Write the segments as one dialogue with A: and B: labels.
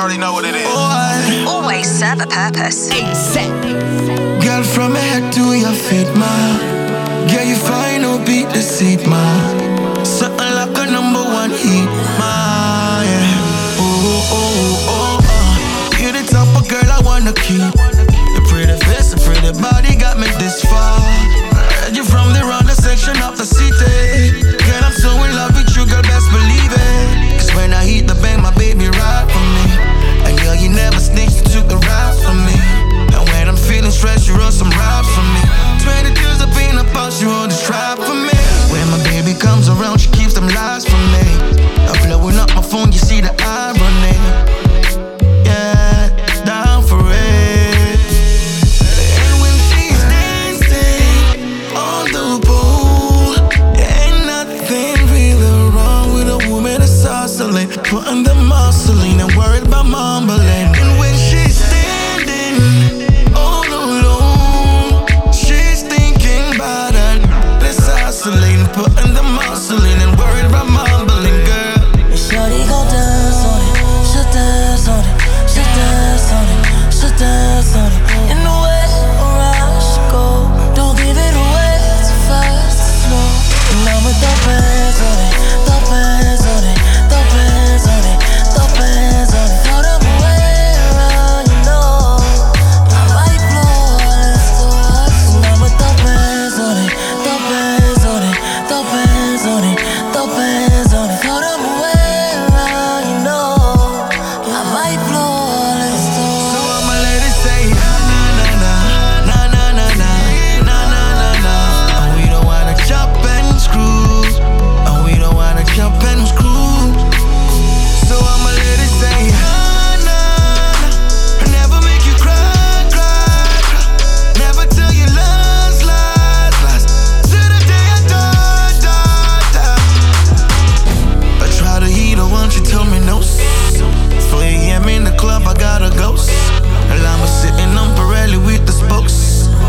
A: already know what it is.
B: Always serve a purpose.
C: Girl, from your head to your feet, man. Girl, you find no beat the seat, man. Something like a #1 heat, man. Yeah. You're the type of girl I wanna keep. Your pretty face, your pretty body got me this far. Heard you from the round section of the city. Girl, I'm so in love with you, girl, best believe it. Cause when I hit the bank, my baby ride for me. And girl, you never snitched, you took the ride from me. And when I'm feeling stressed, you run some raps for me. 20 years of being a boss, you hold the strap for me. When my baby comes around, she keeps them lies from me. I'm blowing up my phone, you see the irony. Yeah, down for it. And when she's dancing on the pole, ain't nothing really wrong with a woman that's hustling, putting the muscle in and worried about mumbling. And when she's standing all alone, she's thinking about it. Let's hustling, putting the muscle in and worried about mumbling, girl.
D: Shorty gon' dance on it, she dance on it, she dance on it, she dance on it. In the way around she go, don't give it away too fast, too slow. And I'm with the bands on it, the bands on it, the bands on it, the bands on it. Throw them away around, you know I might blow all this stuff. And I'm with the bands on it, the bands on it, the bands on it, the bands on it. Throw them away around, you know I might blow all this stuff.
C: So I'ma let it say na na na na na na na na na na na. And we don't wanna chop and screw, and we don't wanna chop and screw. So I'ma let it say na na na. Never make you cry, cry, cry. Never tell you lies, lies, lies. Till the day I die, die, die. I tried to heat her once, she told me no. 4 a.m. in the club, I got a ghost. And I'm sitting on Pirelli with the spokes.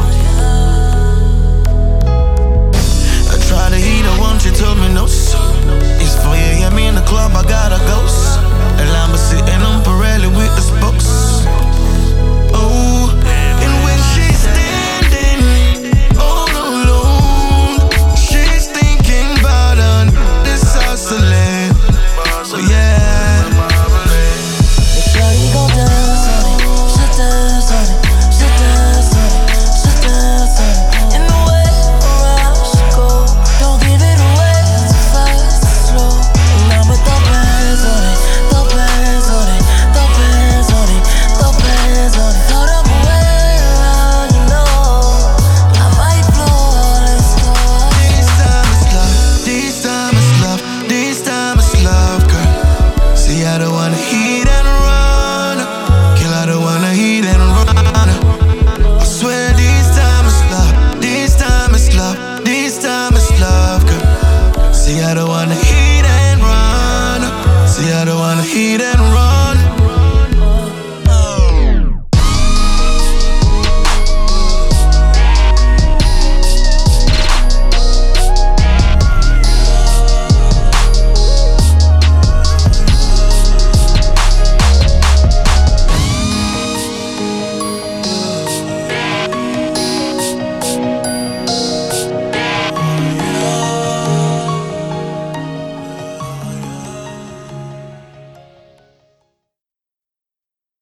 C: I tried to heat her once, she told me no. It's 4 a.m. in the club, I got a ghost. And I'm sitting on Pirelli with the spokes. Oh, and when she's standing all alone, she's thinking about this hustling. So yeah.
D: Shorty gon' dance on it, she dance on it, she dance on it, she dance on it. In the way around she go, don't give it away too fast, too slow. And I'm with the bands on it, the bands on it, the bands on it, the bands on it. Throw them away around, you know I might blow all this stuff.
C: This time it's love, this time it's love, girl. See, I don't wanna hit and run, girl, I don't wanna hit and run. I swear this time it's love, this time it's love, this time